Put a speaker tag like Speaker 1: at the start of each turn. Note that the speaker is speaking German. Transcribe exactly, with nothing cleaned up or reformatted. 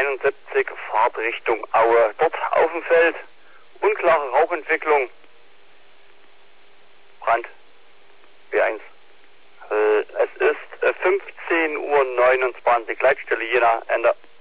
Speaker 1: einundsiebzig, Fahrtrichtung Aue. Dort auf dem Feld, unklare Rauchentwicklung. Brand. B eins. Äh, es ist äh, fünfzehn Uhr neunundzwanzig, Leitstelle Jena, Ende.